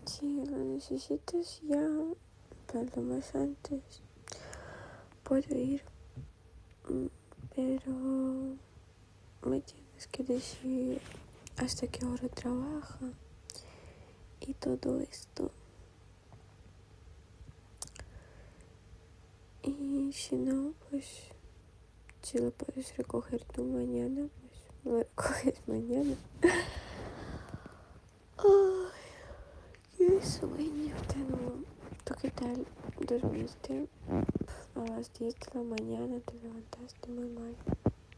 Si lo necesitas ya, para lo más antes, puedo ir, pero me tienes que decir hasta qué hora trabaja y todo esto. Y si no, pues si lo puedes recoger tú mañana, pues lo recoges mañana. Ay, qué sueño tengo. ¿Tú qué tal? ¿Dormiste? A las 10 de la mañana te levantaste muy mal.